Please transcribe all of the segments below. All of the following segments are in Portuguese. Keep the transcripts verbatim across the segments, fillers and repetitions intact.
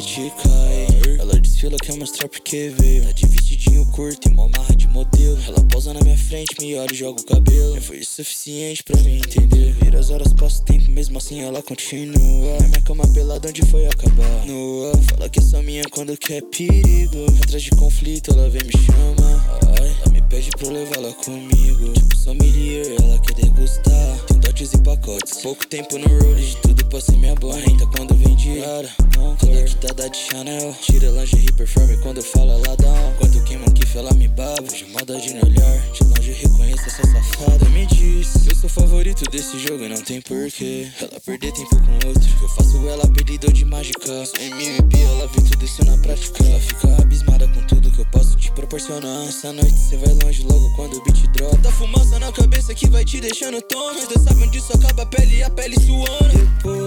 noite cai. Ela desfila, quer mostrar porque veio. Tá de vestidinho curto e mó marra de modelo. Ela pausa na minha frente, me olha e joga o cabelo. Já foi suficiente pra mim entender. Vira as horas, passa o tempo, mesmo assim ela continua. Na minha cama pelada, onde foi acabar? Nua, fala que é só minha quando quer perigo. Atrás de conflito, ela vem me chama. Ai, ela me pede pra eu levá-la comigo. Tipo sommelier, ela quer degustar. Tem dotes e pacotes, pouco tempo no rolling. De tudo pra ser minha borrenta quando vem de cara. Toda quitada de Chanel. Tira lingerie, performe quando eu falo ela dá um. Quando queima um kiff, ela me baba. De maldade no olhar, de longe eu reconheço essa safada. Me diz, eu sou favorito desse jogo, não tem porquê ela perder tempo com outro. Que eu faço ela perdidor de mágica. Sou M V P, ela vê tudo isso na prática. Ela fica abismada com tudo que eu posso te proporcionar. Essa noite cê vai longe logo quando o beat dropa. Tá fumaça na cabeça que vai te deixando tonto. Mas Deus sabe onde isso acaba a pele e a pele suando.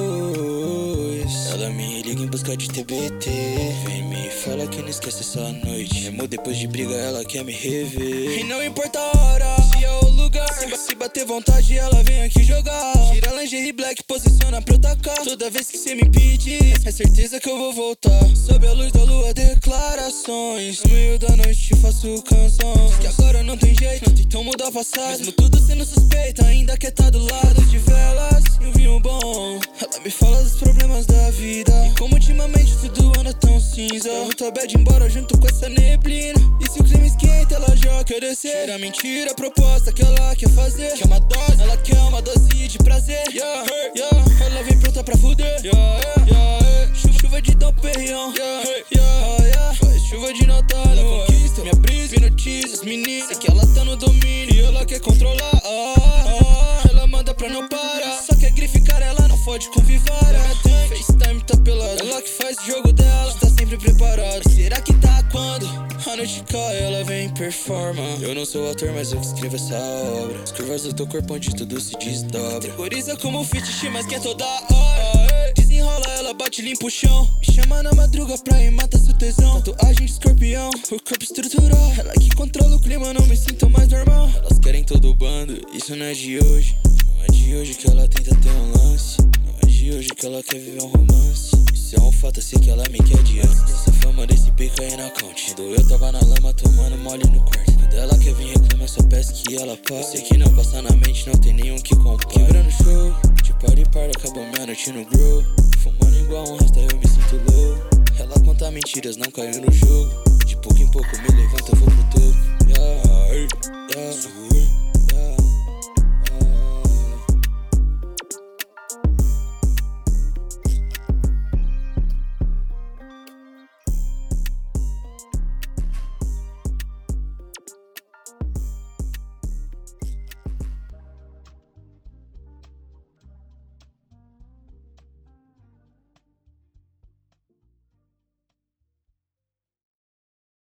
Depois ela me liga em busca de T B T. Vem me fala que não esquece essa noite. Mesmo depois de briga ela quer me rever. E não importa a hora, se é o lugar. Se, se bater vontade ela vem aqui jogar. Tira lingerie black, posiciona pra eu tacar. Toda vez que cê me pede, é certeza que eu vou voltar. Sob a luz da lua, declarações. No meio da noite te faço canções. Que agora não tem jeito, não tentam mudar o passado. Mesmo tudo sendo suspeita, ainda quer tá do lado de velas e um vinho bom. Ela me fala dos problemas da vida e como ultimamente tudo anda tão cinza. Eu tô bad embora junto com essa neblina. E se o clima esquenta, ela já quer descer. Cheira mentira, a proposta que ela quer fazer. Quer uma dose, ela quer uma dose de prazer. Yeah, yeah, ela vem pronta pra fuder. Yeah, yeah, yeah. Chuva de Dom Perignon. Yeah, yeah, yeah. Faz chuva de Natal. Ela conquista minha brisa, vi notícias, menina. Sei que ela tá no domínio e ela quer controlar. Ah, ah, ela manda pra não parar. Só que a grife cara, ela não fode com Vivara. FaceTime tá pelada, ela que faz o jogo dela. Está sempre preparado. Mas será que tá quando a noite cai, ela vem e performa. Eu não sou ator, mas eu que escrevo essa obra. As curvas do teu corpo onde tudo se desdobra. Terroriza como fetiche, mas quer toda hora. Desenrola, ela bate, limpa o chão. Me chama na madruga pra ir matar seu tesão. Tatuagem de escorpião, o corpo estrutural. Ela que controla o clima, não me sinto mais normal. Elas querem todo o bando, isso não é de hoje. Não é de hoje que ela tenta ter um lance. Não é de hoje que ela quer viver um romance. Isso é um fato, eu sei que ela me quer de antes. Essa fama desse pica aí na count. Quando eu tava na lama tomando mole no quarto. Quando ela quer vir reclamar, só peço que ela passe. Eu sei que não passa na mente, não tem nenhum que compare. Quebrando show, de par e par, acabou minha noite no grow. Fumando igual um rasta, eu me sinto low. Ela conta mentiras, não caiu no jogo. De pouco em pouco me levanta, eu vou pro topo. Yeah, yeah.